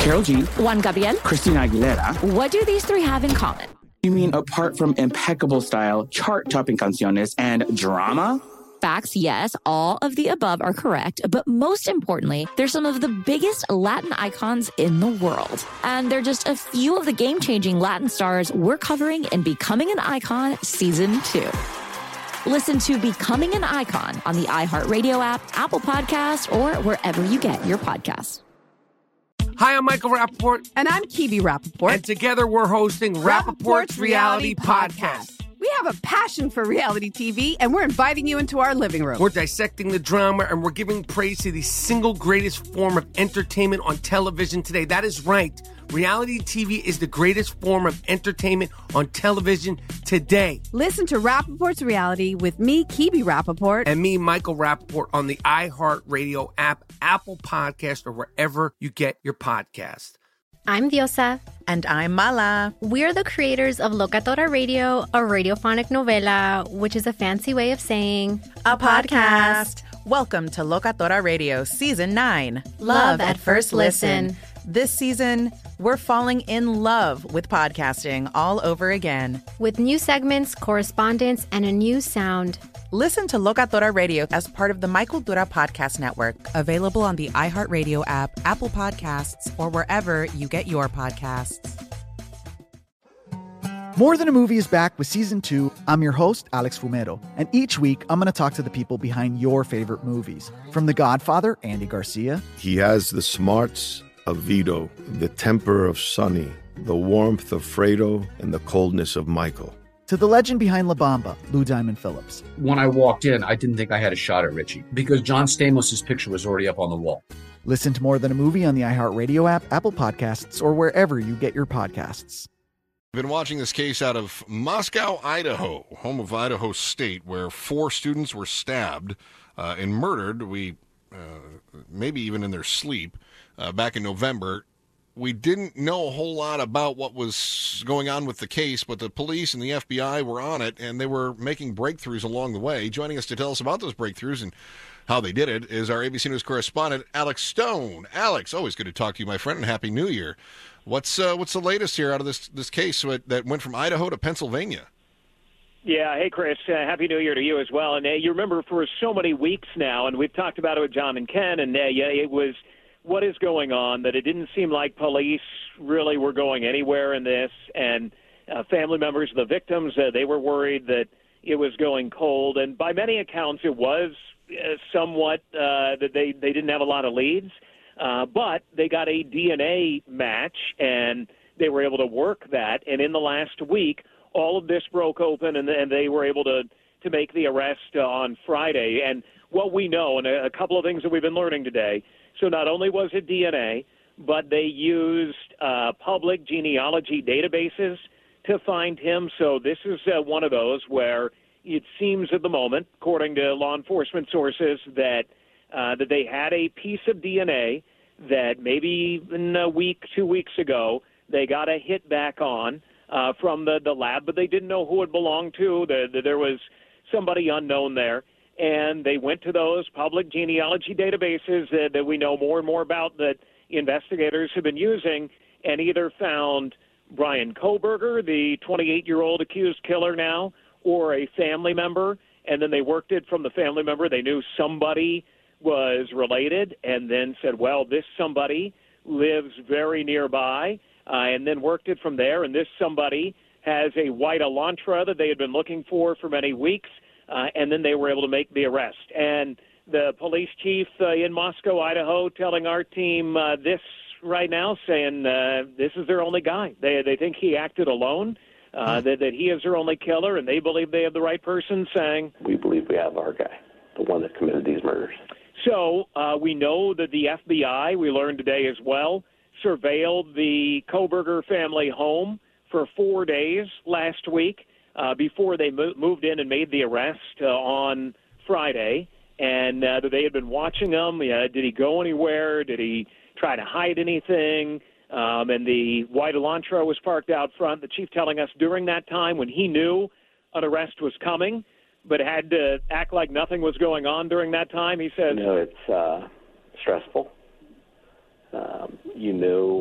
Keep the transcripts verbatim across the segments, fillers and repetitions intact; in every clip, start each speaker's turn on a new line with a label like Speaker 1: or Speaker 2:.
Speaker 1: Karol G,
Speaker 2: Juan Gabriel,
Speaker 1: Christina Aguilera.
Speaker 2: What do these three have in common?
Speaker 1: You mean apart from impeccable style, chart-topping canciones, and drama?
Speaker 2: Facts, yes, all of the above are correct, but most importantly, they're some of the biggest Latin icons in the world. And they're just a few of the game-changing Latin stars we're covering in Becoming an Icon Season two. Listen to Becoming an Icon on the iHeartRadio app, Apple Podcasts, or wherever you get your podcasts.
Speaker 3: Hi, I'm Michael Rappaport.
Speaker 4: And I'm Kibi Rappaport.
Speaker 3: And together we're hosting Rappaport's Reality Podcast.
Speaker 4: We have a passion for reality T V, and we're inviting you into our living room.
Speaker 3: We're dissecting the drama, and we're giving praise to the single greatest form of entertainment on television today. That is right. Reality T V is the greatest form of entertainment on television today.
Speaker 4: Listen to Rappaport's Reality with me, Kibi Rappaport.
Speaker 3: And me, Michael Rappaport, on the iHeartRadio app, Apple Podcast, or wherever you get your podcast.
Speaker 5: I'm Diosa.
Speaker 6: And I'm Mala.
Speaker 5: We're the creators of Locatora Radio, a radiophonic novela, which is a fancy way of saying
Speaker 6: a podcast. Welcome to Locatora Radio Season nine.
Speaker 5: Love, love at, at First listen. listen.
Speaker 6: This season, we're falling in love with podcasting all over again.
Speaker 5: With new segments, correspondence, and a new sound.
Speaker 6: Listen to Locatora Radio as part of the Michael Dura Podcast Network, available on the iHeartRadio app, Apple Podcasts, or wherever you get your podcasts.
Speaker 7: More Than a Movie is back with Season two. I'm your host, Alex Fumero, and each week I'm going to talk to the people behind your favorite movies. From The Godfather, Andy Garcia.
Speaker 8: He has the smarts of Vito, the temper of Sonny, the warmth of Fredo, and the coldness of Michael.
Speaker 7: To the legend behind La Bamba, Lou Diamond Phillips.
Speaker 9: When I walked in, I didn't think I had a shot at Richie because John Stamos' picture was already up on the wall.
Speaker 7: Listen to More Than a Movie on the iHeartRadio app, Apple Podcasts, or wherever you get your podcasts.
Speaker 10: I've been watching this case out of Moscow, Idaho, home of Idaho State, where four students were stabbed uh, and murdered, we uh, maybe even in their sleep, uh, back in November. We didn't know a whole lot about what was going on with the case, but the police and the F B I were on it, and they were making breakthroughs along the way. Joining us to tell us about those breakthroughs and how they did it is our A B C News correspondent, Alex Stone. Alex, always good to talk to you, my friend, and Happy New Year. What's uh, what's the latest here out of this this case that went from Idaho to Pennsylvania?
Speaker 11: Yeah, hey, Chris, uh, Happy New Year to you as well. And uh, you remember for so many weeks now, and we've talked about it with John and Ken, and uh, yeah, it was what is going on, that it didn't seem like police really were going anywhere in this, and uh, family members of the victims, uh, they were worried that it was going cold, and by many accounts it was uh, somewhat uh, that they, they didn't have a lot of leads, uh, but they got a D N A match, and they were able to work that, and in the last week, all of this broke open, and, and they were able to, to make the arrest uh, on Friday, and what we know, and a, a couple of things that we've been learning today. So not only was it D N A, but they used uh, public genealogy databases to find him. So this is uh, one of those where it seems at the moment, according to law enforcement sources, that uh, that they had a piece of D N A that maybe in a week, two weeks ago, they got a hit back on uh, from the, the lab, but they didn't know who it belonged to. The, the, there was somebody unknown there. And they went to those public genealogy databases that, that we know more and more about that investigators have been using, and either found Bryan Kohberger, the twenty-eight-year-old accused killer now, or a family member, and then they worked it from the family member. They knew somebody was related, and then said, well, this somebody lives very nearby, uh, and then worked it from there, and this somebody has a white Elantra that they had been looking for for many weeks. Uh, and then they were able to make the arrest. And the police chief uh, in Moscow, Idaho, telling our team uh, this right now, saying uh, this is their only guy. They they think he acted alone, uh, that, that he is their only killer, and they believe they have the right person, saying,
Speaker 12: we believe we have our guy, the one that committed these murders.
Speaker 11: So uh, we know that the F B I, we learned today as well, surveilled the Kohberger family home for four days last week. Uh, before they mo- moved in and made the arrest uh, on Friday, and uh, they had been watching him. Uh, did he go anywhere? Did he try to hide anything? Um, and the white Elantra was parked out front. The chief telling us during that time when he knew an arrest was coming, but had to act like nothing was going on during that time, he says,
Speaker 12: You know, it's uh, stressful. Um, you know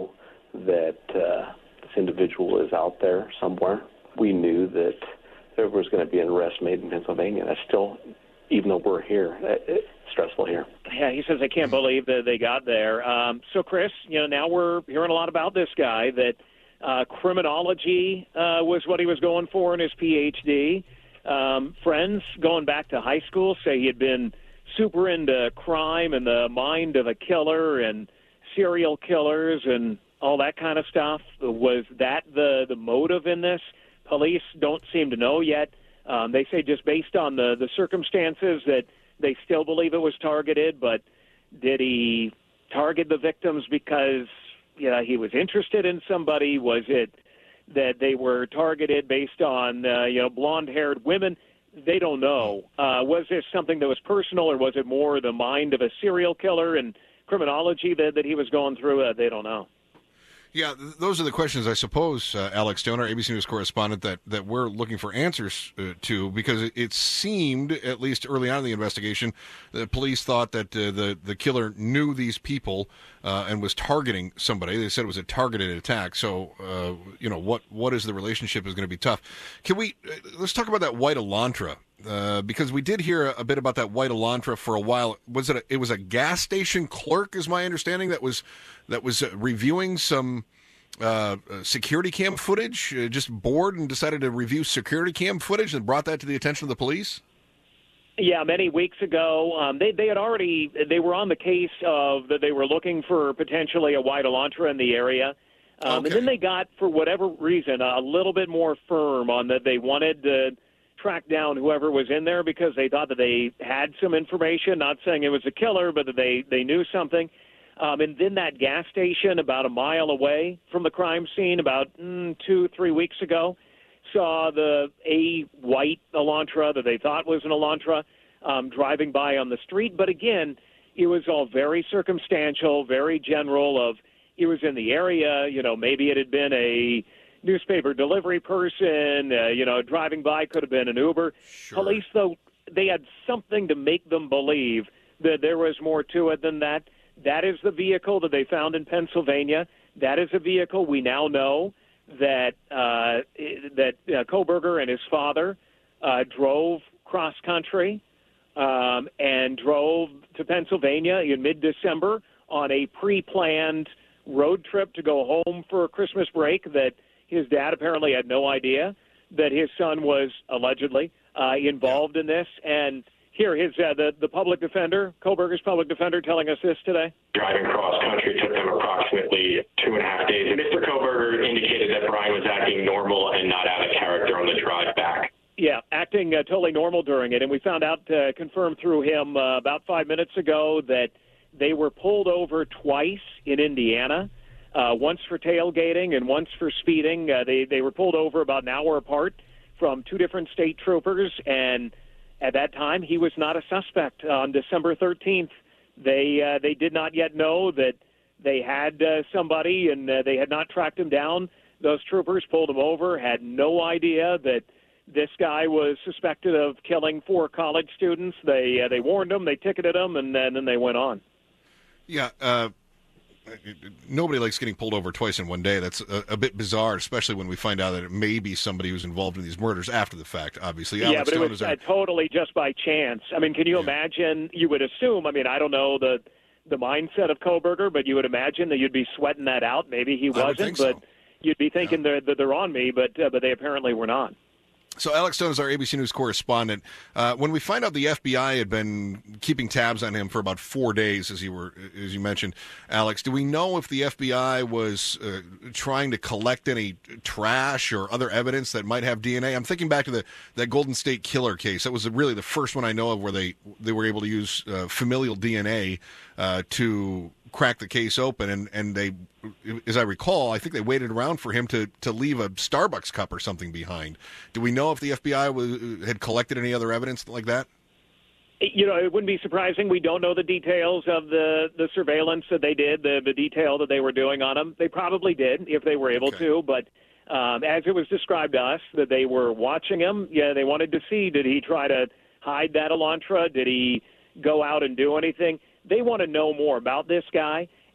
Speaker 12: that uh, this individual is out there somewhere. We knew that there was going to be an arrest made in Pennsylvania. That's still, even though we're here, it's stressful here.
Speaker 11: Yeah, he says, I can't believe that they got there. Um, so, Chris, you know, now we're hearing a lot about this guy, that uh, criminology uh, was what he was going for in his P H D. Um, friends going back to high school say he had been super into crime and the mind of a killer and serial killers and all that kind of stuff. Was that the, the motive in this? Police don't seem to know yet. Um, they say just based on the, the circumstances that they still believe it was targeted, but did he target the victims because you know, he was interested in somebody? Was it that they were targeted based on uh, you know blonde-haired women? They don't know. Uh, was this something that was personal, or was it more the mind of a serial killer and criminology that, that he was going through? Uh, they don't know.
Speaker 10: Yeah, th- those are the questions, I suppose, uh, Alex Stone, our A B C News correspondent, that, that we're looking for answers uh, to, because it, it seemed, at least early on in the investigation, that police thought that uh, the, the killer knew these people uh, and was targeting somebody. They said it was a targeted attack. So, uh, you know, what what is the relationship is going to be tough. Can we, uh, let's talk about that white Elantra. Uh, because we did hear a bit about that white Elantra for a while. Was it? A, it was a gas station clerk, is my understanding, that was that was uh, reviewing some uh, security cam footage. Uh, just bored and decided to review security cam footage and brought that to the attention of the police.
Speaker 11: Yeah, many weeks ago, um, they they had already they were on the case of that they were looking for potentially a white Elantra in the area. Um, okay. And then they got, for whatever reason, a little bit more firm on that they wanted to track down whoever was in there because they thought that they had some information, not saying it was a killer, but that they, they knew something. Um, and then that gas station about a mile away from the crime scene about mm, two, three weeks ago saw the a white Elantra that they thought was an Elantra um, driving by on the street. But again, it was all very circumstantial, very general of it was in the area, you know, maybe it had been a newspaper delivery person, uh, you know, driving by, could have been an Uber. Sure. Police, though, they had something to make them believe that there was more to it than that. That is the vehicle that they found in Pennsylvania. That is a vehicle we now know that uh, that uh, Kohberger and his father uh, drove cross-country um, and drove to Pennsylvania in mid-December on a pre-planned road trip to go home for Christmas break that his dad apparently had no idea that his son was allegedly uh, involved in this. And here, his uh, the, the public defender, Kohberger's public defender, telling us this today.
Speaker 13: Driving cross-country took them approximately two and a half days. And Mister Kohberger indicated that Brian was acting normal and not out of character on the drive back.
Speaker 11: Yeah, acting uh, totally normal during it. And we found out, uh, confirmed through him uh, about five minutes ago, that they were pulled over twice in Indiana. Uh, once for tailgating and once for speeding. Uh, they, they were pulled over about an hour apart from two different state troopers, and at that time he was not a suspect. On December thirteenth, they uh, they did not yet know that they had uh, somebody, and uh, they had not tracked him down. Those troopers pulled him over, had no idea that this guy was suspected of killing four college students. They uh, they warned him, they ticketed him, and, and then they went on.
Speaker 10: Yeah, uh nobody likes getting pulled over twice in one day. That's a, a bit bizarre, especially when we find out that it may be somebody who's involved in these murders after the fact, obviously.
Speaker 11: Yeah,
Speaker 10: Alex
Speaker 11: but it was
Speaker 10: our...
Speaker 11: uh, totally just by chance. I mean, can you yeah. imagine, you would assume, I mean, I don't know the the mindset of Kohberger, but you would imagine that you'd be sweating that out. Maybe he wasn't, but
Speaker 10: so.
Speaker 11: you'd be thinking yeah. that they're on me, but uh, but they apparently were not.
Speaker 10: So Alex Stone is our A B C News correspondent. Uh, when we find out the F B I had been keeping tabs on him for about four days, as you were, as you mentioned, Alex, do we know if the F B I was uh, trying to collect any trash or other evidence that might have D N A? I'm thinking back to the that Golden State Killer case. That was really the first one I know of where they they were able to use uh, familial D N A uh, to crack the case open, and, and they, as I recall, I think they waited around for him to, to leave a Starbucks cup or something behind. Do we know if the F B I was, had collected any other evidence like that?
Speaker 11: You know, it wouldn't be surprising. We don't know the details of the, the surveillance that they did, the, the detail that they were doing on him. They probably did if they were able okay. to, but um, as it was described to us, that they were watching him, yeah, they wanted to see, did he try to hide that Elantra? Did he go out and do anything? They want to know more about this guy,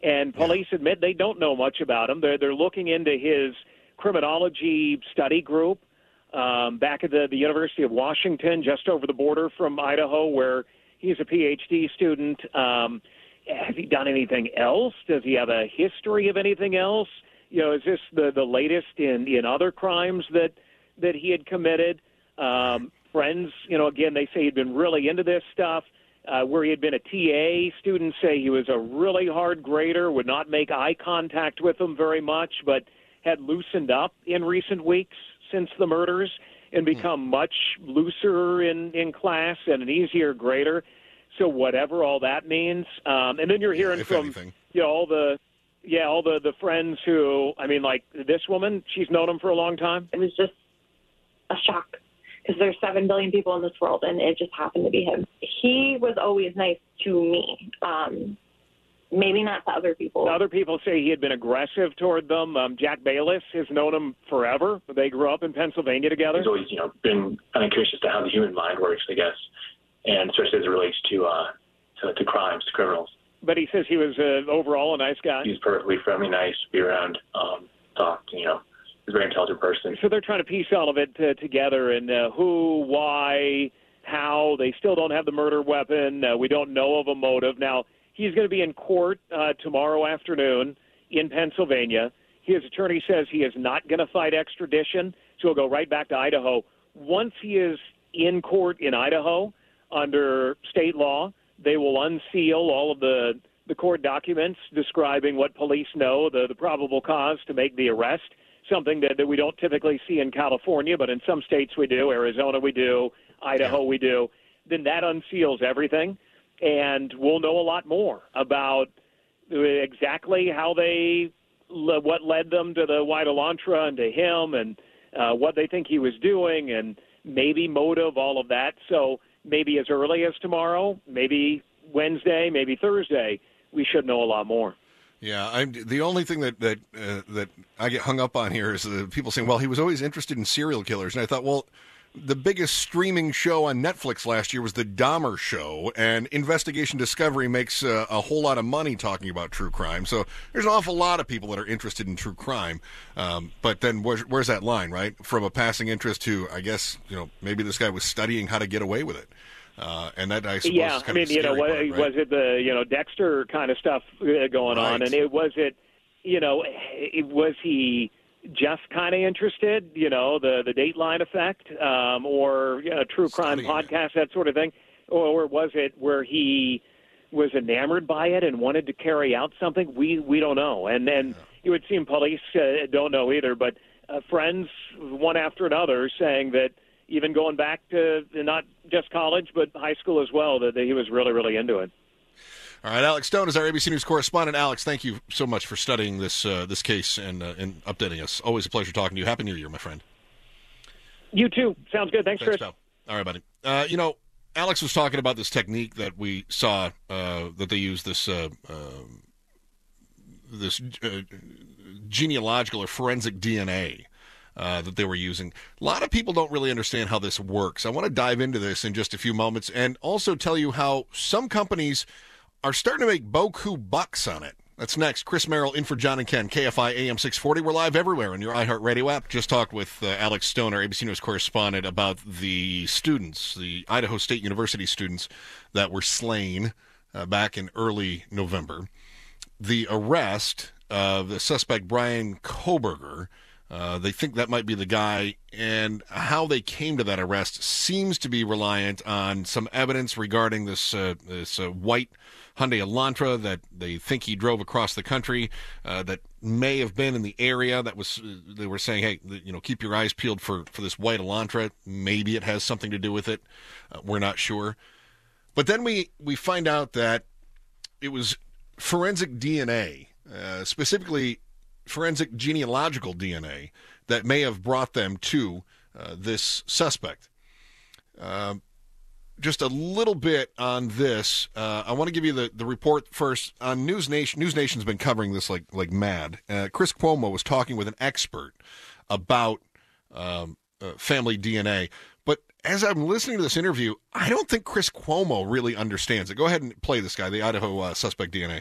Speaker 11: And police yeah. admit they don't know much about him. They're, they're looking into his criminology study group um, back at the, the University of Washington, just over the border from Idaho, where he's a P H D student. Um, has he done anything else? Does he have a history of anything else? You know, is this the, the latest in, in other crimes that that he had committed? Um, friends, you know, again, they say he'd been really into this stuff. Uh, where he had been a T A, students say he was a really hard grader, would not make eye contact with them very much, but had loosened up in recent weeks since the murders and become much looser in, in class and an easier grader. So whatever all that means. Um, and then you're hearing
Speaker 10: if
Speaker 11: from
Speaker 10: anything.
Speaker 11: you know, all the yeah, all the, the friends who, I mean, like this woman, she's known him for a long time.
Speaker 14: It was just a shock. Because there's seven billion people in this world, and it just happened to be him. He was always nice to me. Um, maybe not to other people.
Speaker 11: Other people say he had been aggressive toward them. Um, Jack Bayless has known him forever. They grew up in Pennsylvania together.
Speaker 15: He's always, you know, been kind of curious as to how the human mind works, I guess, and especially as it relates to uh, to, to crimes, to criminals.
Speaker 11: But he says he was uh, overall a nice guy.
Speaker 15: He's perfectly friendly, nice, to be around, um, talk, you know. He's a very intelligent person.
Speaker 11: So they're trying to piece all of it uh, together, and uh, who, why, how. They still don't have the murder weapon. Uh, we don't know of a motive. Now, he's going to be in court uh, tomorrow afternoon in Pennsylvania. His attorney says he is not going to fight extradition, so he'll go right back to Idaho. Once he is in court in Idaho under state law, they will unseal all of the, the court documents describing what police know, the, the probable cause to make the arrest. Something that, that we don't typically see in California, but in some states we do. Arizona we do. Idaho we do. Then that unseals everything, and we'll know a lot more about exactly how they, what led them to the White Elantra and to him, and uh, what they think he was doing, and maybe motive, all of that. So maybe as early as tomorrow, maybe Wednesday, maybe Thursday, we should know a lot more.
Speaker 10: Yeah, I'm, the only thing that that uh, that I get hung up on here is the people saying, well, he was always interested in serial killers. And I thought, well, the biggest streaming show on Netflix last year was the Dahmer Show, and Investigation Discovery makes uh, a whole lot of money talking about true crime. So there's an awful lot of people that are interested in true crime. Um, but then where's, where's that line, right? From a passing interest to, I guess, you know, maybe this guy was studying how to get away with it. Uh, and that, I suppose,
Speaker 11: yeah,
Speaker 10: is kind
Speaker 11: I mean,
Speaker 10: of the
Speaker 11: you know,
Speaker 10: scary
Speaker 11: was,
Speaker 10: part, right?
Speaker 11: was it the, you know, Dexter kind of stuff uh, going
Speaker 10: Right.
Speaker 11: on? And it was it, you know, it, was he just kind of interested, you know, the, the Dateline effect, um, or you know, true crime
Speaker 10: Studying
Speaker 11: podcast, that sort of thing? Or was it where he was enamored by it and wanted to carry out something? We we don't know. And then yeah. it would seem police uh, don't know either, but uh, friends, one after another, saying that even going back to not just college, but high school as well, that he was really, really into it.
Speaker 10: All right, Alex Stone is our A B C News correspondent. Alex, thank you so much for studying this uh, this case and uh, and updating us. Always a pleasure talking to you. Happy New Year, my friend.
Speaker 11: You too. Sounds good. Thanks,
Speaker 10: Thanks
Speaker 11: Chris.
Speaker 10: pal. All right, buddy. Uh, you know, Alex was talking about this technique that we saw uh, that they use, this uh, uh, this uh, genealogical or forensic D N A. Uh, that they were using. A lot of people don't really understand how this works. I want to dive into this in just a few moments and also tell you how some companies are starting to make beaucoup bucks on it. That's next. Chris Merrill in for John and Ken, K F I A M six forty. We're live everywhere on your iHeartRadio app. Just talked with uh, Alex Stone, our A B C News correspondent, about the students, the Idaho State University students that were slain uh, back in early November. The arrest of the suspect, Brian Kohberger, Uh, they think that might be the guy, and how they came to that arrest seems to be reliant on some evidence regarding this uh, this uh, white Hyundai Elantra that they think he drove across the country, uh, that may have been in the area. That was uh, they were saying, hey, you know, keep your eyes peeled for, for this white Elantra. Maybe it has something to do with it. Uh, we're not sure. But then we, we find out that it was forensic D N A, uh, specifically forensic genealogical D N A, that may have brought them to uh, this suspect. Uh, just a little bit on this. Uh, I want to give you the, the report first. On News Nation, News Nation's been covering this like like mad. Uh, Chris Cuomo was talking with an expert about um, uh, family D N A. But as I'm listening to this interview, I don't think Chris Cuomo really understands it. Go ahead and play this guy, the Idaho uh, suspect D N A.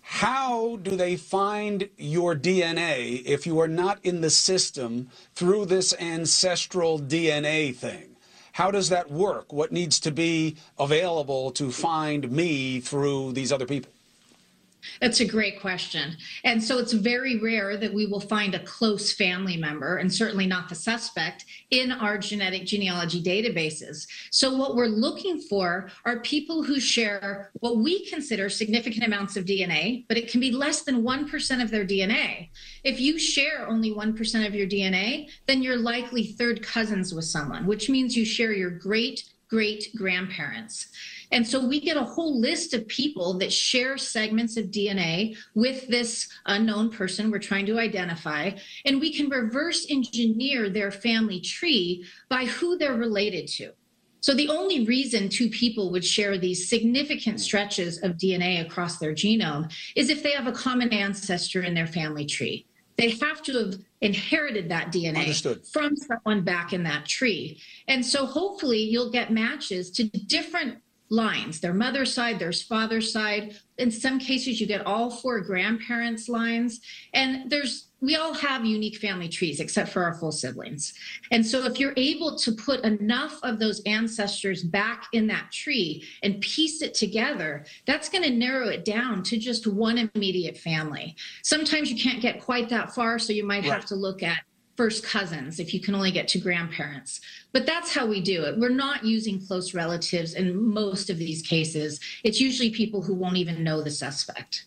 Speaker 16: how do they find your D N A if you are not in the system through this ancestral D N A thing? How does that work? What needs to be available to find me through these other people?
Speaker 17: That's a great question. And so it's very rare that we will find a close family member, and certainly not the suspect, in our genetic genealogy databases. So what we're looking for are people who share what we consider significant amounts of D N A, but it can be less than one percent of their D N A. If you share only one percent of your D N A, then you're likely third cousins with someone, which means you share your great great grandparents. And so we get a whole list of people that share segments of D N A with this unknown person we're trying to identify, and we can reverse engineer their family tree by who they're related to. So the only reason two people would share these significant stretches of D N A across their genome is if they have a common ancestor in their family tree. They have to have inherited that D N A Understood. From someone back in that tree. And so hopefully you'll get matches to different lines, their mother's side, their father's side. In some cases, you get all four grandparents' lines. And there's we all have unique family trees, except for our full siblings. And so if you're able to put enough of those ancestors back in that tree and piece it together, that's going to narrow it down to just one immediate family. Sometimes you can't get quite that far, so you might right. have to look at first cousins if you can only get to grandparents. But that's how we do it. We're not using close relatives in most of these cases. It's usually people who won't even know the suspect.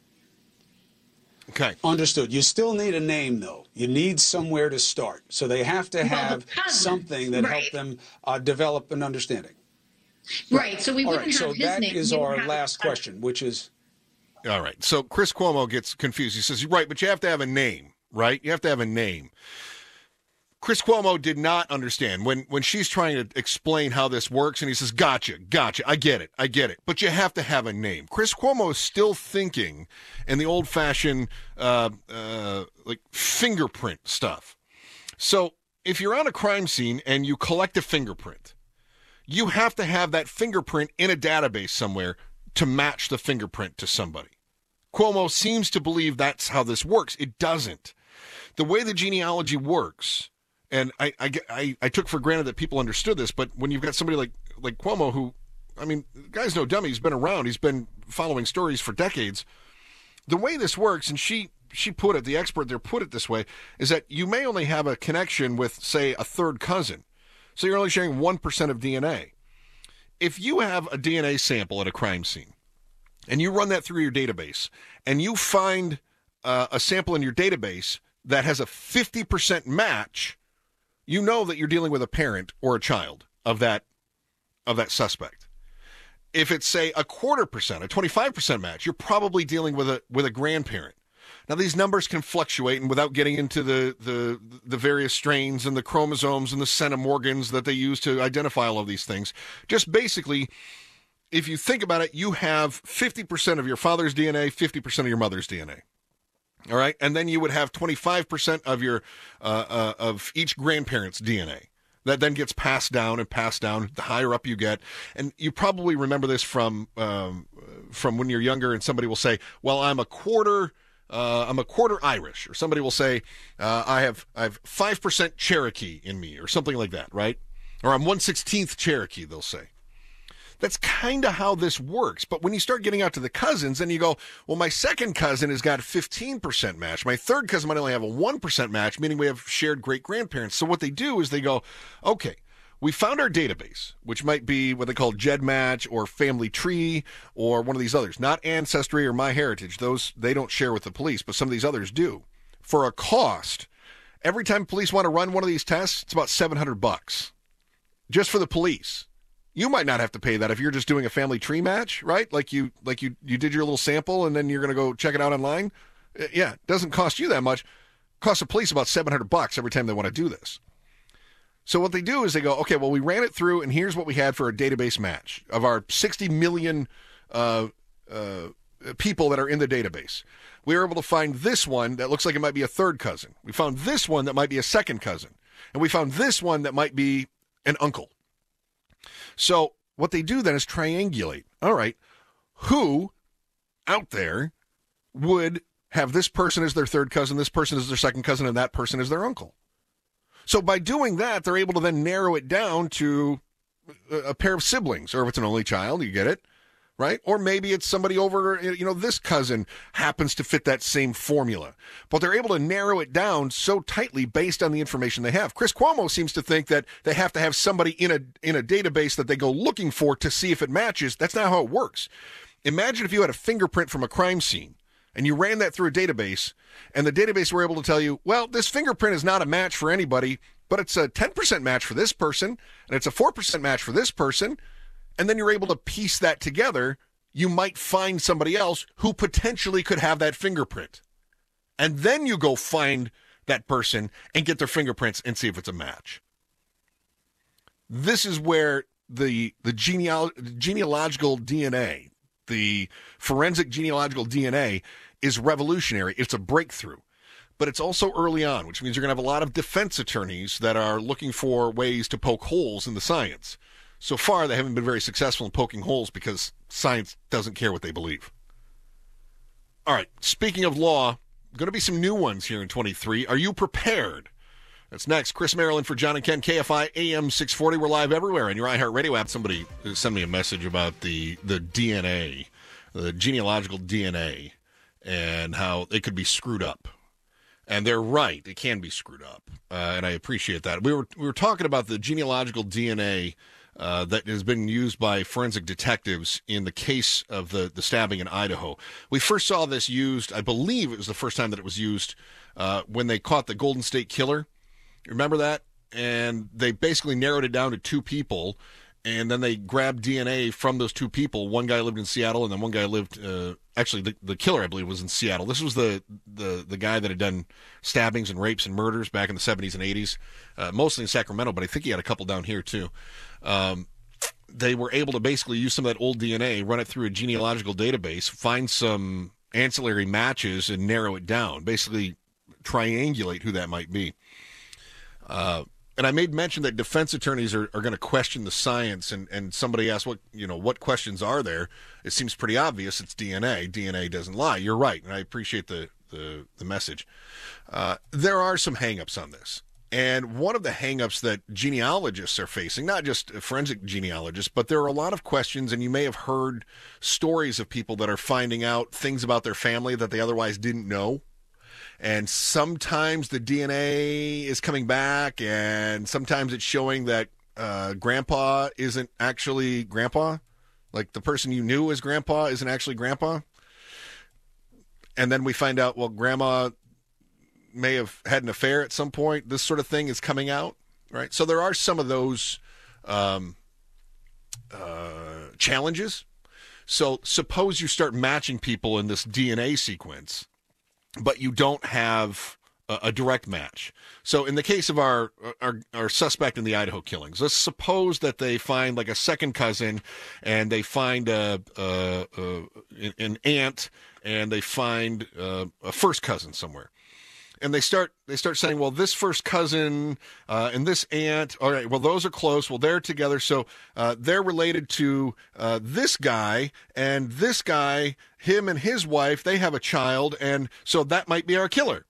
Speaker 16: Okay. Understood. You still need a name, though. You need somewhere to start. So they have to have well, something that right. help them uh, develop an understanding.
Speaker 17: Right. right. So we wouldn't
Speaker 16: right.
Speaker 17: have
Speaker 16: so
Speaker 17: his
Speaker 16: that
Speaker 17: name.
Speaker 16: is our last question, which is...
Speaker 10: All right. So Chris Cuomo gets confused. He says, right, but you have to have a name, right? You have to have a name. Chris Cuomo did not understand when, when she's trying to explain how this works, and he says, gotcha, gotcha, I get it, I get it. But you have to have a name. Chris Cuomo is still thinking in the old-fashioned, uh, uh, like, fingerprint stuff. So if you're on a crime scene and you collect a fingerprint, you have to have that fingerprint in a database somewhere to match the fingerprint to somebody. Cuomo seems to believe that's how this works. It doesn't. The way the genealogy works... And I, I, I, I took for granted that people understood this, but when you've got somebody like, like Cuomo, who, I mean, the guy's no dummy. He's been around. He's been following stories for decades. The way this works, and she, she put it, the expert there put it this way, is that you may only have a connection with, say, a third cousin. So you're only sharing one percent of D N A. If you have a D N A sample at a crime scene, and you run that through your database, and you find uh, a sample in your database that has a fifty percent match, you know that you're dealing with a parent or a child of that of that suspect. If it's, say, a quarter percent, a twenty-five percent match, you're probably dealing with a with a grandparent. Now, these numbers can fluctuate, and without getting into the the, the various strains and the chromosomes and the centimorgans that they use to identify all of these things, just basically, if you think about it, you have fifty percent of your father's D N A, fifty percent of your mother's D N A. All right, and then you would have twenty-five percent of your uh, uh, of each grandparent's D N A. That then gets passed down and passed down the higher up you get. And you probably remember this from um, from when you're younger, and somebody will say, "Well, I'm a quarter, uh, I'm a quarter Irish," or somebody will say, uh, "I have I have five percent Cherokee in me," or something like that, right? Or I'm one sixteenth Cherokee, they'll say. That's kind of how this works. But when you start getting out to the cousins, then you go, well, my second cousin has got a fifteen percent match. My third cousin might only have a one percent match, meaning we have shared great-grandparents. So what they do is they go, okay, we found our database, which might be what they call GEDmatch or Family Tree or one of these others. Not Ancestry or MyHeritage. Those, they don't share with the police, but some of these others do. For a cost, every time police want to run one of these tests, it's about seven hundred bucks just for the police. You might not have to pay that if you're just doing a family tree match, right? Like you like you, you did your little sample and then you're going to go check it out online. Yeah, it doesn't cost you that much. It costs the police about seven hundred bucks every time they want to do this. So what they do is they go, okay, well, we ran it through, and here's what we had for a database match of our sixty million uh, uh, people that are in the database. We were able to find this one that looks like it might be a third cousin. We found this one that might be a second cousin. And we found this one that might be an uncle. So what they do then is triangulate. All right, who out there would have this person as their third cousin, this person as their second cousin, and that person as their uncle. So by doing that, they're able to then narrow it down to a pair of siblings, or if it's an only child, you get it, right? Or maybe it's somebody over, you know, this cousin happens to fit that same formula. But they're able to narrow it down so tightly based on the information they have. Chris Cuomo seems to think that they have to have somebody in a in a database that they go looking for to see if it matches. That's not how it works. Imagine if you had a fingerprint from a crime scene and you ran that through a database, and the database were able to tell you, well, this fingerprint is not a match for anybody, but it's a ten percent match for this person, and it's a four percent match for this person, and then you're able to piece that together. You might find somebody else who potentially could have that fingerprint. And then you go find that person and get their fingerprints and see if it's a match. This is where the the geneal- genealogical D N A, the forensic genealogical D N A, is revolutionary. It's a breakthrough. But it's also early on, which means you're going to have a lot of defense attorneys that are looking for ways to poke holes in the science. So far, they haven't been very successful in poking holes because science doesn't care what they believe. All right, speaking of law, going to be some new ones here in twenty-three. Are you prepared? That's next. Chris Maryland for John and Ken, K F I A M six forty. We're live everywhere on your iHeartRadio app. Somebody sent me a message about the, the D N A, the genealogical D N A, and how it could be screwed up. And they're right; it can be screwed up, uh, and I appreciate that. We were we were talking about the genealogical D N A uh, that has been used by forensic detectives in the case of the the stabbing in Idaho. We first saw this used, I believe, it was the first time that it was used uh, when they caught the Golden State Killer. Remember that? And they basically narrowed it down to two people. And then they grabbed D N A from those two people. One guy lived in Seattle, and then one guy lived. Uh, actually, the, the killer, I believe, was in Seattle. This was the, the the guy that had done stabbings and rapes and murders back in the seventies and eighties, uh, mostly in Sacramento, but I think he had a couple down here too. Um, they were able to basically use some of that old D N A, run it through a genealogical database, find some ancillary matches, and narrow it down. Basically, triangulate who that might be. Uh, And I made mention that defense attorneys are, are going to question the science, and, and somebody asked, what you know, what questions are there? It seems pretty obvious. It's D N A. D N A doesn't lie. You're right, and I appreciate the, the, the message. Uh, there are some hang-ups on this. And one of the hang-ups that genealogists are facing, not just forensic genealogists, but there are a lot of questions, and you may have heard stories of people that are finding out things about their family that they otherwise didn't know. And sometimes the D N A is coming back, and sometimes it's showing that uh, grandpa isn't actually grandpa. Like the person you knew as grandpa isn't actually grandpa. And then we find out, well, grandma may have had an affair at some point. This sort of thing is coming out, right? So there are some of those um, uh, challenges. So suppose you start matching people in this D N A sequence, but you don't have a, a direct match. So in the case of our, our our suspect in the Idaho killings, let's suppose that they find like a second cousin, and they find a, a, a an aunt, and they find a, a first cousin somewhere. And they start they start saying, well, this first cousin uh, and this aunt, all right, well, those are close. Well, they're together, so uh, they're related to uh, this guy, and this guy, him and his wife, they have a child, and so that might be our killer.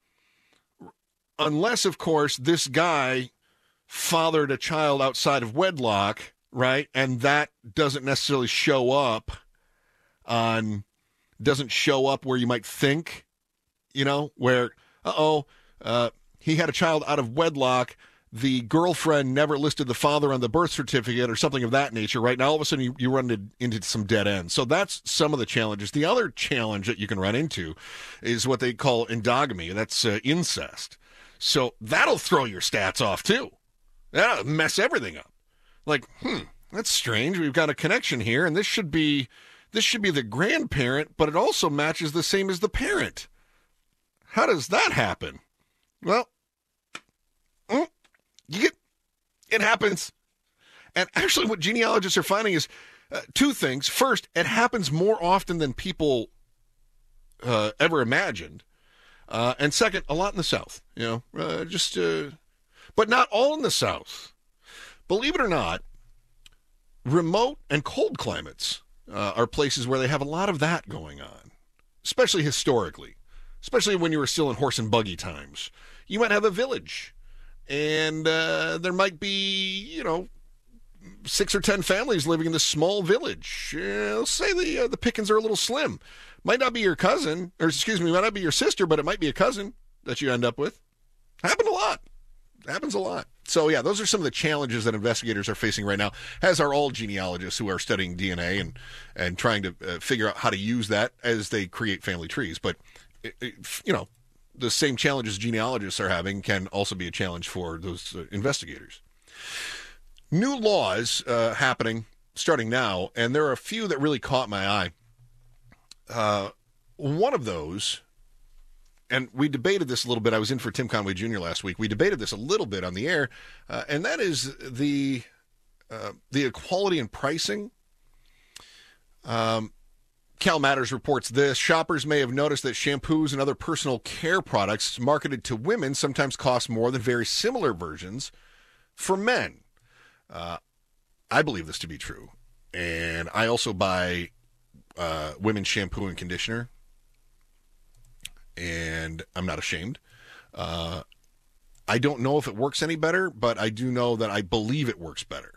Speaker 10: Unless, of course, this guy fathered a child outside of wedlock, right? And that doesn't necessarily show up on, doesn't show up where you might think, you know, where... Uh-oh, uh, he had a child out of wedlock. The girlfriend never listed the father on the birth certificate or something of that nature, right? Now, all of a sudden, you, you run into, into some dead ends. So that's some of the challenges. The other challenge that you can run into is what they call endogamy. That's uh, incest. So that'll throw your stats off, too. That'll mess everything up. Like, hmm, that's strange. We've got a connection here, and this should be this should be the grandparent, but it also matches the same as the parent. How does that happen? Well, you get, it happens. And actually what genealogists are finding is uh, two things. First, it happens more often than people uh, ever imagined. Uh, and second, a lot in the South, you know, uh, just, uh, but not all in the South. Believe it or not, remote and cold climates uh, are places where they have a lot of that going on. especially historically, especially when you were still in horse and buggy times. You might have a village, and uh, there might be, you know, six or ten families living in this small village. Uh, let's say the uh, the pickings are a little slim. Might not be your cousin, or excuse me, might not be your sister, but it might be a cousin that you end up with. Happened a lot. Happens a lot. So, yeah, those are some of the challenges that investigators are facing right now, as are all genealogists who are studying D N A and, and trying to uh, figure out how to use that as they create family trees. But, it, it, you know, the same challenges genealogists are having can also be a challenge for those uh, investigators. New laws uh, happening starting now, and there are a few that really caught my eye. Uh, one of those... And we debated this a little bit. I was in for Tim Conway Junior last week. We debated this a little bit on the air, uh, and that is the uh, the equality in pricing. Um, Cal Matters reports this. Shoppers may have noticed that shampoos and other personal care products marketed to women sometimes cost more than very similar versions for men. Uh, I believe this to be true. And I also buy uh, women's shampoo and conditioner. And I'm not ashamed. Uh, I don't know if it works any better, but I do know that I believe it works better.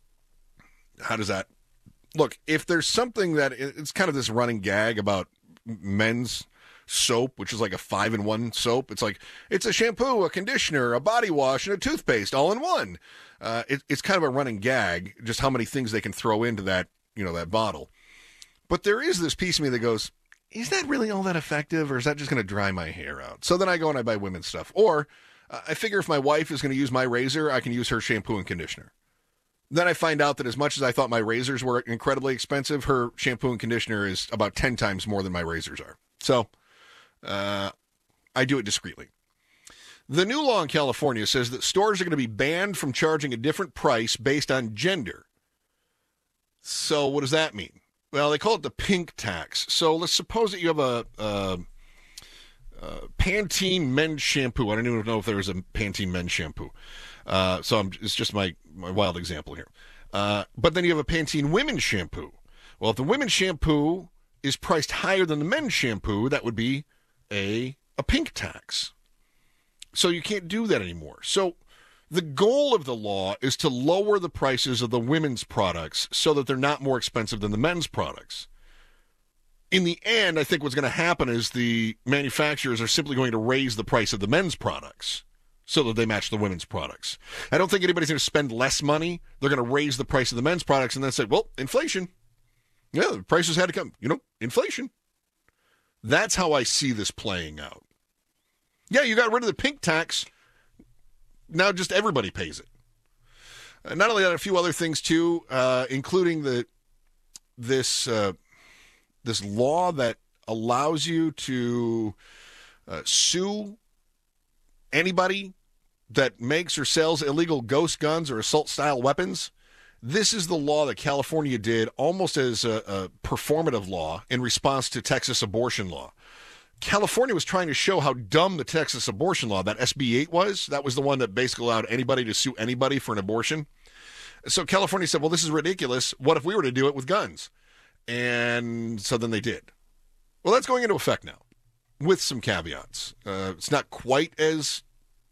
Speaker 10: How does that look? If there's something that it's kind of this running gag about men's soap, which is like a five in one soap. It's like it's a shampoo, a conditioner, a body wash, and a toothpaste all in one. Uh, it, it's kind of a running gag, just how many things they can throw into that, you know, that bottle. But there is this piece of me that goes, is that really all that effective, or is that just going to dry my hair out? So then I go and I buy women's stuff. Or uh, I figure if my wife is going to use my razor, I can use her shampoo and conditioner. Then I find out that as much as I thought my razors were incredibly expensive, her shampoo and conditioner is about ten times more than my razors are. So uh, I do it discreetly. The new law in California says that stores are going to be banned from charging a different price based on gender. So what does that mean? Well, they call it the pink tax. So let's suppose that you have a, a, a Pantene men's shampoo. I don't even know if there is a Pantene men's shampoo. Uh, so I'm, it's just my, my wild example here. Uh, but then you have a Pantene women's shampoo. Well, if the women's shampoo is priced higher than the men's shampoo, that would be a, a pink tax. So you can't do that anymore. So the goal of the law is to lower the prices of the women's products so that they're not more expensive than the men's products. In the end, I think what's going to happen is the manufacturers are simply going to raise the price of the men's products so that they match the women's products. I don't think anybody's going to spend less money. They're going to raise the price of the men's products and then say, well, inflation. Yeah, the prices had to come. You know, inflation. That's how I see this playing out. Yeah, you got rid of the pink tax. Now just everybody pays it. Uh, not only that, a few other things too, uh, including the this uh, this law that allows you to uh, sue anybody that makes or sells illegal ghost guns or assault-style weapons. This is the law that California did almost as a, a performative law in response to Texas abortion law. California was trying to show how dumb the Texas abortion law, that S B eight was. That was the one that basically allowed anybody to sue anybody for an abortion. So California said, well, this is ridiculous. What if we were to do it with guns? And so then they did. Well, that's going into effect now with some caveats. Uh, it's not quite as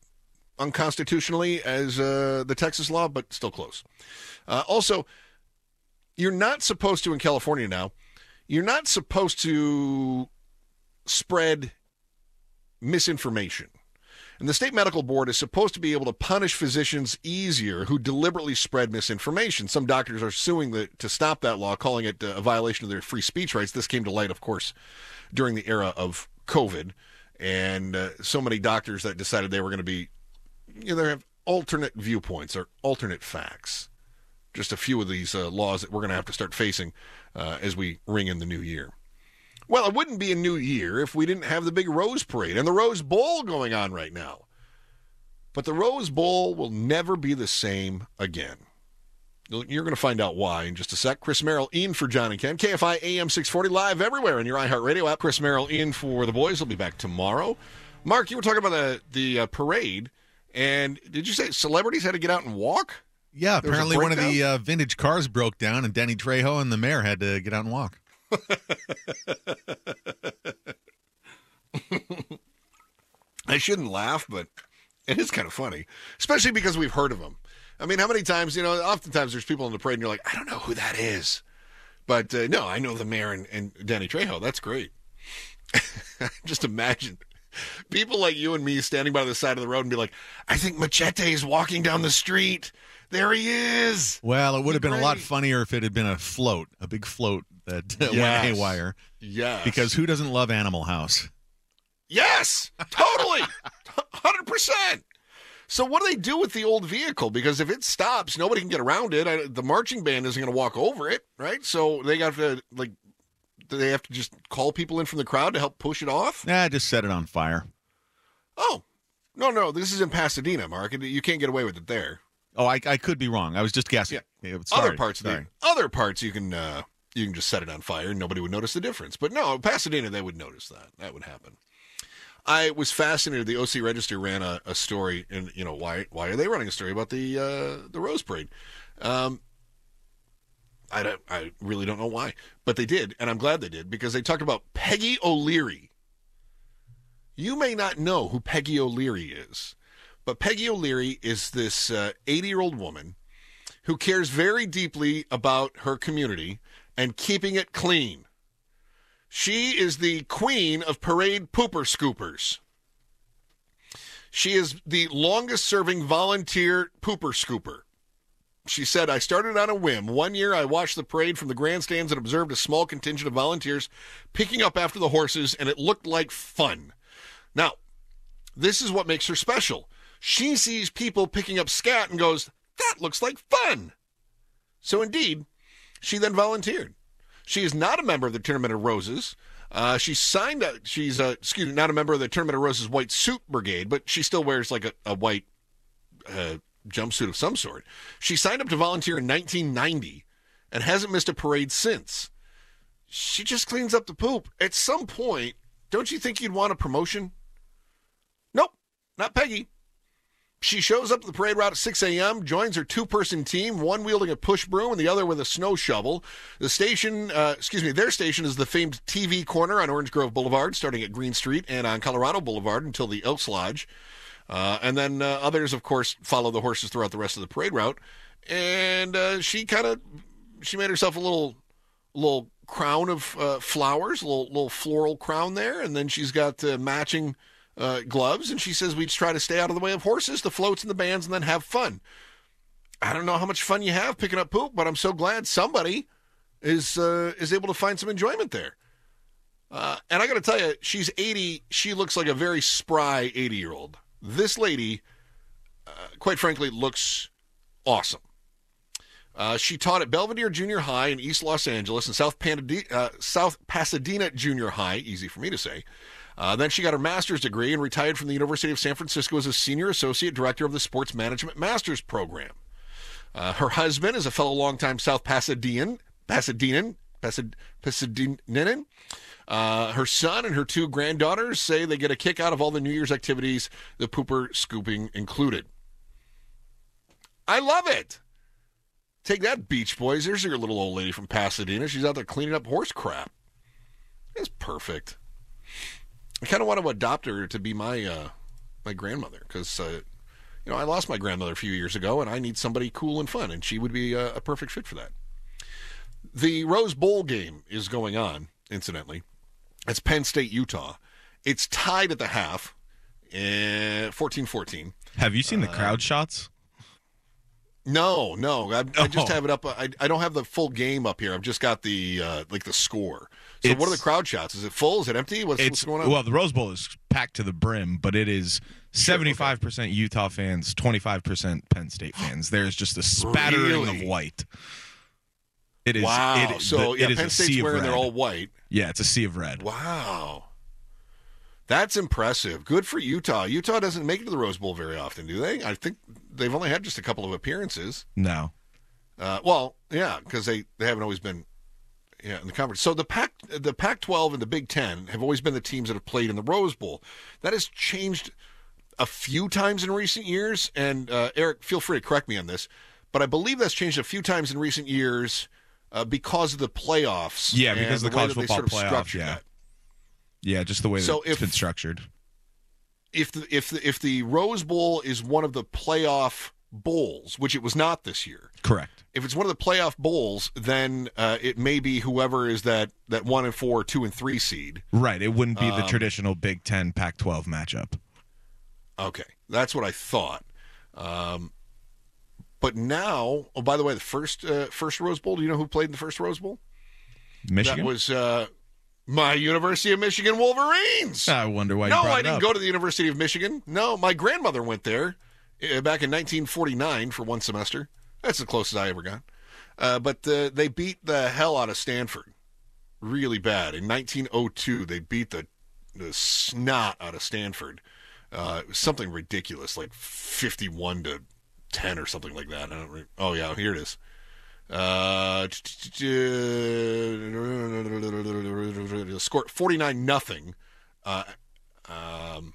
Speaker 10: unconstitutionally as uh, the Texas law, but still close. Uh, also, you're not supposed to, in California now, you're not supposed to spread misinformation. And the state medical board is supposed to be able to punish physicians easier who deliberately spread misinformation. Some doctors are suing the, to stop that law, calling it a violation of their free speech rights. This came to light, of course, during the era of COVID. And uh, so many doctors that decided they were going to be, you know, they have alternate viewpoints or alternate facts. Just a few of these uh, laws that we're going to have to start facing uh, as we ring in the new year. Well, it wouldn't be a new year if we didn't have the big Rose Parade and the Rose Bowl going on right now. But the Rose Bowl will never be the same again. You're going to find out why in just a sec. Chris Merrill in for John and Ken. K F I A M six forty live everywhere in your iHeartRadio app. Chris Merrill in for the boys. He'll be back tomorrow. Mark, you were talking about the, the uh, parade, and did you say celebrities had to get out and walk?
Speaker 18: Yeah, apparently one of the uh, vintage cars broke down, and Danny Trejo and the mayor had to get out and walk.
Speaker 10: I shouldn't laugh, but it is kind of funny, especially because we've heard of them. I mean, how many times, you know, oftentimes there's people in the parade and you're like, I don't know who that is. But uh, no, I know the mayor and, and Danny Trejo. That's great. Just imagine people like you and me standing by the side of the road and be like, I think Machete is walking down the street. There he is.
Speaker 18: Well, it would have been
Speaker 10: great.
Speaker 18: a lot funnier if it had been a float, a big float that uh,
Speaker 10: Yes.
Speaker 18: went haywire.
Speaker 10: Yes.
Speaker 18: Because who doesn't love Animal House?
Speaker 10: Yes, totally. one hundred percent. So what do they do with the old vehicle? Because if it stops, nobody can get around it. I, the marching band isn't going to walk over it, right? So they got to, like, do they have to just call people in from the crowd to help push it off?
Speaker 18: Nah, just set it on fire.
Speaker 10: Oh, no, no, this is in Pasadena, Mark. and You can't get away with it there.
Speaker 18: Oh, I, I could be wrong. I was just guessing.
Speaker 10: Yeah.
Speaker 18: Yeah, sorry,
Speaker 10: other parts, of
Speaker 18: sorry.
Speaker 10: the, other parts, you can uh, you can just set it on fire and nobody would notice the difference. But no, Pasadena, they would notice that. That would happen. I was fascinated. The O C Register ran a, a story, and you know why? Why are they running a story about the uh, the Rose Parade? Um, I don't, I really don't know why, but they did, and I'm glad they did because they talked about Peggy O'Leary. You may not know who Peggy O'Leary is, but Peggy O'Leary is this eighty-year-old woman who cares very deeply about her community and keeping it clean. She is the queen of parade pooper scoopers. She is the longest-serving volunteer pooper scooper. She said, I started on a whim. One year I watched the parade from the grandstands and observed a small contingent of volunteers picking up after the horses, and it looked like fun. Now, this is what makes her special. She sees people picking up scat and goes, that looks like fun. So indeed, she then volunteered. She is not a member of the Tournament of Roses. Uh, she signed up, she's, uh, excuse me, not a member of the Tournament of Roses White Suit Brigade, but she still wears like a, a white uh, jumpsuit of some sort. She signed up to volunteer in nineteen ninety and hasn't missed a parade since. She just cleans up the poop. At some point, don't you think you'd want a promotion? Nope, not Peggy. She shows up to the parade route at six a.m., joins her two-person team, one wielding a push broom and the other with a snow shovel. The station, uh, excuse me, their station is the famed T V corner on Orange Grove Boulevard, starting at Green Street and on Colorado Boulevard until the Elks Lodge. Uh, and then uh, others, of course, follow the horses throughout the rest of the parade route. And uh, she kind of, she made herself a little, little crown of uh, flowers, a little, little floral crown there, and then she's got uh, matching Uh, gloves, and she says we try to stay out of the way of horses, the floats, and the bands, and then have fun. I don't know how much fun you have picking up poop, but I'm so glad somebody is uh, is able to find some enjoyment there. Uh, and I got to tell you, she's eighty. She looks like a very spry eighty-year-old. This lady, uh, quite frankly, looks awesome. Uh, she taught at Belvedere Junior High in East Los Angeles and South, Panade- uh, South Pasadena Junior High, easy for me to say. Uh, then she got her master's degree and retired from the University of San Francisco as a senior associate director of the Sports Management Master's Program. Uh, her husband is a fellow longtime South Pasadenan, Pasadenan, Pasad- Pasadenan. Uh, her son and her two granddaughters say they get a kick out of all the New Year's activities, the pooper scooping included. I love it. Take that, Beach Boys. There's your little old lady from Pasadena. She's out there cleaning up horse crap. It's perfect. I kind of want to adopt her to be my uh, my grandmother because, uh, you know, I lost my grandmother a few years ago, and I need somebody cool and fun, and she would be a, a perfect fit for that. The Rose Bowl game is going on, incidentally. It's Penn State, Utah. It's tied at the half, fourteen fourteen.
Speaker 19: Have you seen the crowd uh, shots?
Speaker 10: No, no. I, I just have it up. I, I don't have the full game up here. I've just got the uh, like the score. So it's, what are the crowd shots? Is it full? Is it empty? What's, what's going on?
Speaker 19: Well, the Rose Bowl is packed to the brim, but it is seventy-five percent Utah fans, twenty-five percent Penn State fans. There's just a spattering
Speaker 10: really?
Speaker 19: of white. It is.
Speaker 10: Wow.
Speaker 19: It,
Speaker 10: so
Speaker 19: the,
Speaker 10: yeah,
Speaker 19: it is
Speaker 10: Penn State's wearing
Speaker 19: red.
Speaker 10: They're all white.
Speaker 19: Yeah, it's a sea of red.
Speaker 10: Wow. That's impressive. Good for Utah. Utah doesn't make it to the Rose Bowl very often, do they? I think they've only had just a couple of appearances.
Speaker 19: No.
Speaker 10: Uh, well, yeah, because they, they haven't always been yeah, in the conference. So the Pac the Pac twelve and the Big Ten have always been the teams that have played in the Rose Bowl. That has changed a few times in recent years, and uh, Eric, feel free to correct me on this, but I believe that's changed a few times in recent years uh, because of the playoffs.
Speaker 19: Yeah, because
Speaker 10: and
Speaker 19: of the college
Speaker 10: way that
Speaker 19: football
Speaker 10: they sort of
Speaker 19: playoff.
Speaker 10: structured
Speaker 19: Yeah,
Speaker 10: that.
Speaker 19: yeah, just the way that
Speaker 10: So
Speaker 19: it's
Speaker 10: if-
Speaker 19: been structured.
Speaker 10: If the, if the, if the Rose Bowl is one of the playoff bowls, which it was not this year,
Speaker 19: Correct.
Speaker 10: if it's one of the playoff bowls, then uh, it may be whoever is that, that one and four, two and three seed.
Speaker 19: Right. It wouldn't be the
Speaker 10: Um,
Speaker 19: traditional Big Ten Pac twelve matchup.
Speaker 10: Okay, that's what I thought. Um, but now, oh, by the way, the first uh, first Rose Bowl. Do you know who played in the first Rose Bowl?
Speaker 19: Michigan?
Speaker 10: That was uh, my University of Michigan Wolverines.
Speaker 19: I wonder why you
Speaker 10: No,
Speaker 19: brought
Speaker 10: I
Speaker 19: it
Speaker 10: didn't
Speaker 19: up.
Speaker 10: go to the University of Michigan. No, my grandmother went there uh, back in nineteen forty-nine for one semester. That's the closest I ever got. Uh, but uh, they beat the hell out of Stanford really bad. In nineteen oh two, they beat the, the snot out of Stanford. Uh, it was something ridiculous, like fifty-one to ten or something like that. I don't re- oh, yeah, here it is. Uh, scored forty-nine nothing. Uh, um,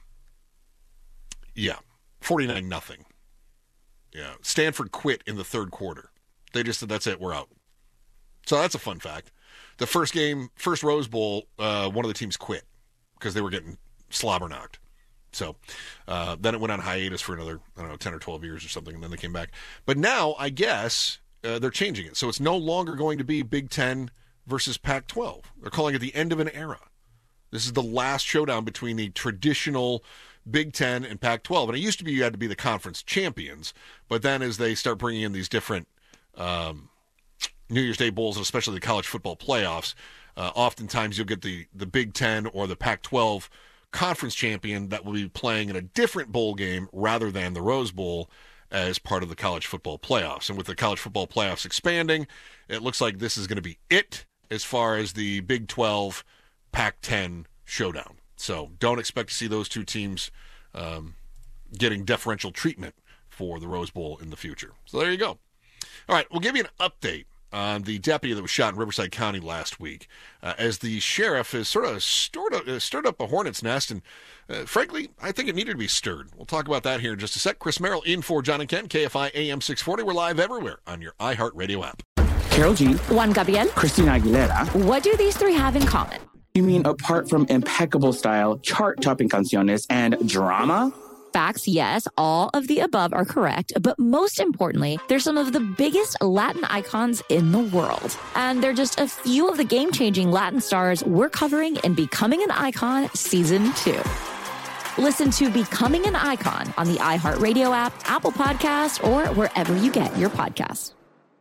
Speaker 10: yeah, forty-nine nothing. Yeah, Stanford quit in the third quarter. They just said, that's it, we're out. So that's a fun fact. The first game, first Rose Bowl, uh, one of the teams quit because they were getting slobber knocked. So uh, then it went on hiatus for another, I don't know, ten or twelve years or something, and then they came back. But now, I guess, uh, they're changing it. So it's no longer going to be Big Ten versus Pac twelve. They're calling it the end of an era. This is the last showdown between the traditional Big Ten and Pac twelve. And it used to be you had to be the conference champions. But then as they start bringing in these different um, New Year's Day Bowls, and especially the college football playoffs, uh, oftentimes you'll get the, the Big Ten or the Pac twelve conference champion that will be playing in a different bowl game rather than the Rose Bowl as part of the college football playoffs. And with the college football playoffs expanding, it looks like this is going to be it as far as the Big twelve Pac ten showdown. So don't expect to see those two teams um, getting deferential treatment for the Rose Bowl in the future. So there you go. All right, we'll give you an update on the deputy that was shot in Riverside County last week, uh, as the sheriff has sort of stirred up, uh, stirred up a hornet's nest, and uh, frankly, I think it needed to be stirred. We'll talk about that here in just a sec. Chris Merrill in for John and Ken, K F I A M six forty. We're live everywhere on your iHeartRadio app.
Speaker 1: Carol G.
Speaker 2: Juan Gabriel.
Speaker 1: Christina Aguilera.
Speaker 2: What do these three have in common?
Speaker 1: You mean apart from impeccable style, chart-topping canciones, and drama?
Speaker 2: Facts, yes, all of the above are correct, but most importantly, they're some of the biggest Latin icons in the world. And they're just a few of the game-changing Latin stars we're covering in Becoming an Icon Season two. Listen to Becoming an Icon on the iHeartRadio app, Apple Podcasts, or wherever you get your podcasts.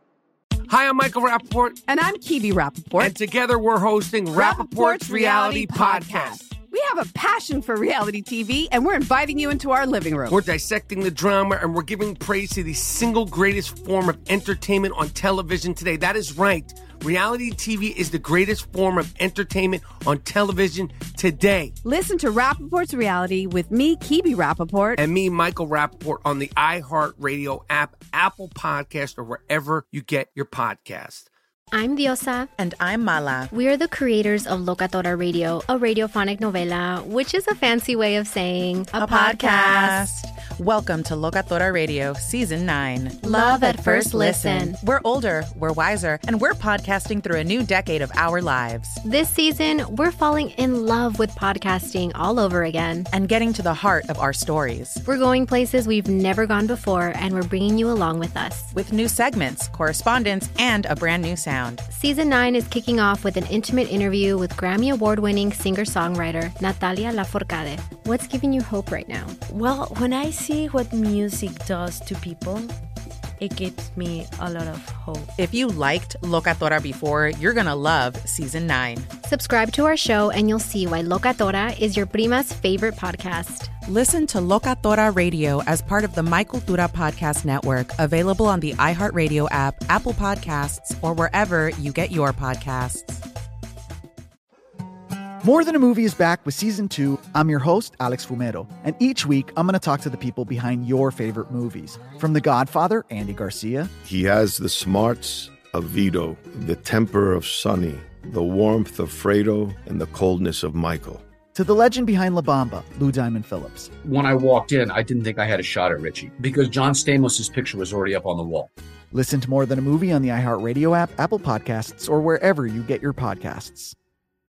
Speaker 3: Hi, I'm Michael Rappaport.
Speaker 4: And I'm Kibi Rappaport.
Speaker 3: And together we're hosting Rappaport's Reality Podcast.
Speaker 4: We have a passion for reality T V, and we're inviting you into our living room.
Speaker 3: We're dissecting the drama, and we're giving praise to the single greatest form of entertainment on television today. That is right. Reality T V is the greatest form of entertainment on television today.
Speaker 4: Listen to Rappaport's Reality with me, Kibi Rappaport.
Speaker 3: And me, Michael Rappaport, on the iHeartRadio app, Apple Podcast, or wherever you get your podcast.
Speaker 5: I'm Diosa.
Speaker 6: And I'm Mala.
Speaker 5: We are the creators of Locatora Radio, a radiophonic novela, which is a fancy way of saying
Speaker 6: a, a podcast. podcast. Welcome to Locatora Radio, Season nine.
Speaker 5: Love at first listen.
Speaker 6: We're older, we're wiser, and we're podcasting through a new decade of our lives.
Speaker 5: This season, we're falling in love with podcasting all over again.
Speaker 6: And getting to the heart of our stories.
Speaker 5: We're going places we've never gone before, and we're bringing you along with us.
Speaker 6: With new segments, correspondence, and a brand new sound.
Speaker 5: Season nine is kicking off with an intimate interview with Grammy Award-winning singer-songwriter Natalia Lafourcade. What's giving you hope right now?
Speaker 20: Well, when I see what music does to people, it gives me a lot of hope.
Speaker 6: If you liked Locatora before, you're going to love Season nine.
Speaker 5: Subscribe to our show and you'll see why Locatora is your prima's favorite podcast.
Speaker 6: Listen to Locatora Radio as part of the My Cultura Podcast Network, available on the iHeartRadio app, Apple Podcasts, or wherever you get your podcasts.
Speaker 7: More Than a Movie is back with Season two. I'm your host, Alex Fumero, and each week I'm going to talk to the people behind your favorite movies. From The Godfather, Andy Garcia.
Speaker 8: He has the smarts of Vito, the temper of Sonny, the warmth of Fredo, and the coldness of Michael.
Speaker 7: To the legend behind La Bamba, Lou Diamond Phillips.
Speaker 9: When I walked in, I didn't think I had a shot at Richie because John Stamos' picture was already up on the wall.
Speaker 7: Listen to More Than a Movie on the iHeartRadio app, Apple Podcasts, or wherever you get your podcasts.